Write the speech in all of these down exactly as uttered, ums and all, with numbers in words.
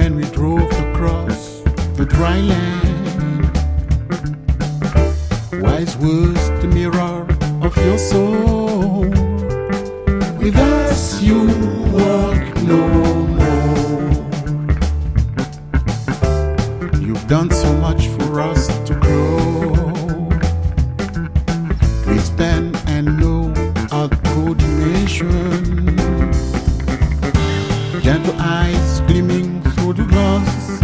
when we drove across the dry land. Wise was the mirror of your soul. With us you walk no more. You've done so much for us to grow, to expand and know our coordination. Gentle eyes gleaming through the glass.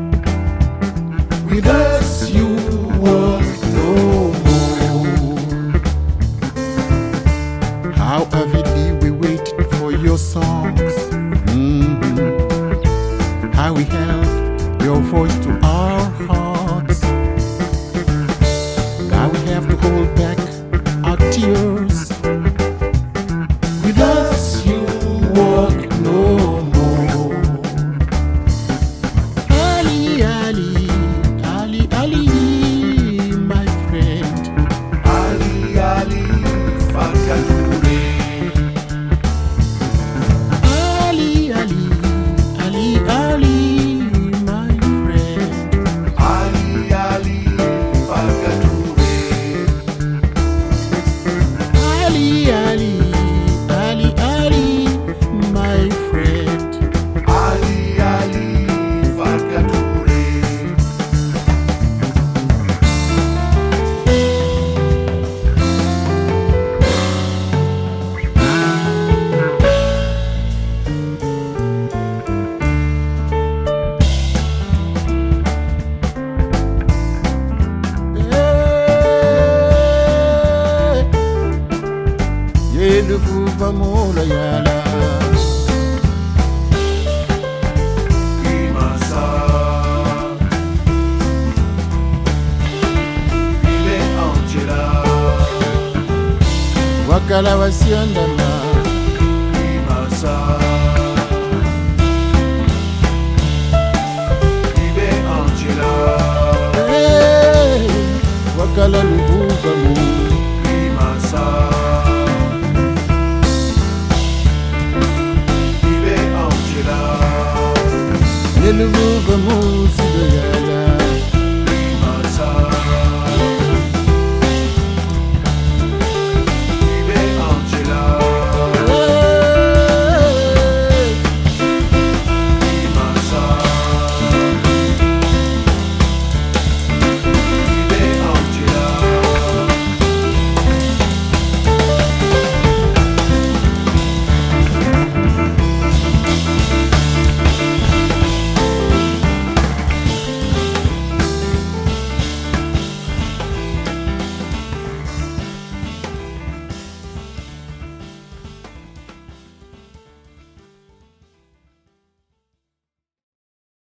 With us you walk no more. How avidly we waited for your songs. Mm-hmm. How we held your voice to our hearts. Now we have to hold back our tears. With us you walk no more. Ali, Ali, Ali, Ali, my friend. Ali, Ali, Fakatoure. Ali, Ali, Ali, Ali, my friend. Ali, Ali, Fakatoure. Ali, Ali, Ali, Ali, my friend. Ali, Ali, Fakatoure. Yeluvuva mola yala. Imasa. Ibe Angela. Wakala wasiandana. Imasa. Ibe Angela. Hey, wakala luvuva mu. Imasa. Ibe Angela. Yeluvuva mu sidoya.